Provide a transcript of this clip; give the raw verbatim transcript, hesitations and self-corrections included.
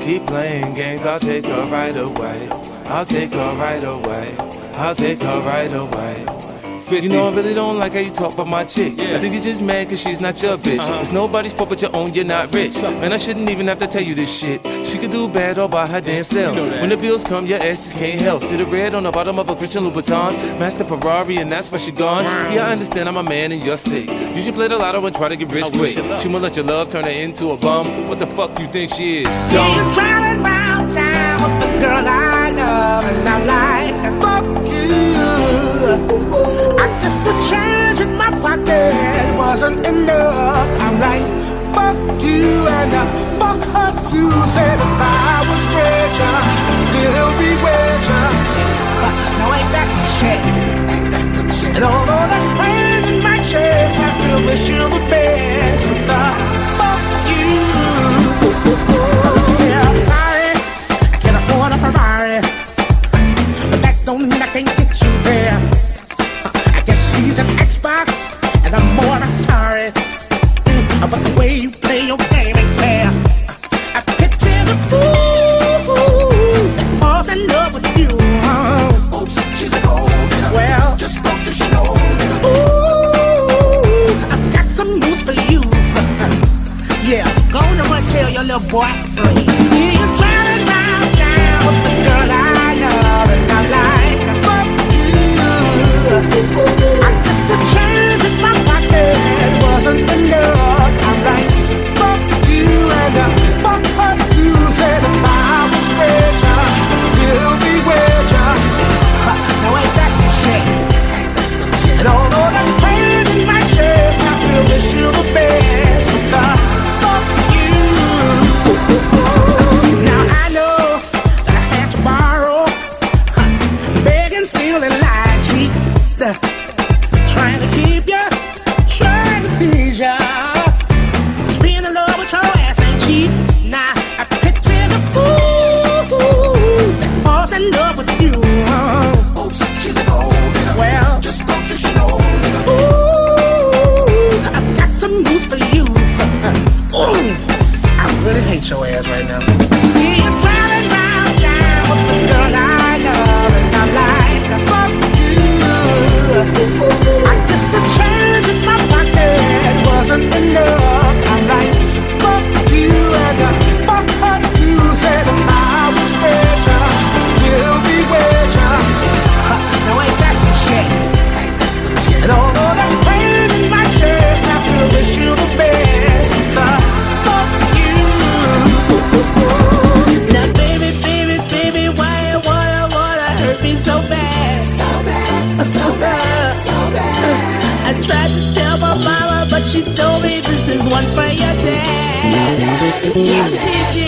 Keep playing games, I'll take her right away. I'll take her right away. I'll take her right away. You know I really don't like how you talk about my chick. Yeah. I think you're just mad cause she's not your bitch. uh-huh. It's nobody's fault but your own, you're not rich. Man, I shouldn't even have to tell you this shit. She could do bad all by her damn self. You know when the bills come, your ass just can't help. See the red on the bottom of a Christian Louboutins, match the Ferrari and that's where she gone. Wow. See, I understand I'm a man and you're sick. You should play the lotto and try to get rich quick. She won't let your love turn her into a bum. What the fuck do you think she is? See you driving round town with the girl I love, and I'm like, fuck you. I guess the change in my pocket wasn't enough. I'm like, fuck you and uh, fuck her too. Said if I was richer, I'd still be richer. Uh, now ain't that some shit? Ain't that some shit? And although there's pain in my chest, I still wish you the best. But the fuck you. Yeah, I'm sorry, I can't afford a Ferrari, but that don't mean I can't get you there. He's an Xbox, and I'm more Atari. Mm, but the way you play your game ain't fair. I picture the fool that falls in love with you. Oops, she's a gold digger. Well, just don't you know. Ooh, I've got some news for you. Yeah, go on and tell your little boy free. See you driving round town with the girl I love, and I'm like, fuck you. I guess the change in my pocket wasn't enough. I'm like, fuck you and uh, fuck her too. Said if I was richer, I'd still be richer. Uh, now ain't that some shit? And although there's pain in my chest, I still wish you the best. But uh, fuck you. Now I know that I had to borrow, uh, beg and steal and lie, cheat. Uh, Trying to keep ya, trying to please ya. Just being in love with your ass ain't cheap. Nah, I picture the fool that falls in love with you. Oh, she's a gold digger. Well, just don't you know. Ooh, I've got some news for you. Ooh, I really hate your ass right now. See you driving round town with the girl I love, and I'm like, fuck you. I guess the change in my pocket wasn't enough. I'm like, fuck you and uh, fuck her too. Said if I was richer, I'd still be richer. Uh, now ain't that some shit? And although there's pain in my chest, I still wish you the best. Uh, fuck you. Now baby, baby, baby, why you wanna, wanna hurt me so bad? So bad, so bad, so bad. I tried to tell my mama, but she told me this is one for your dad. Yeah, she did.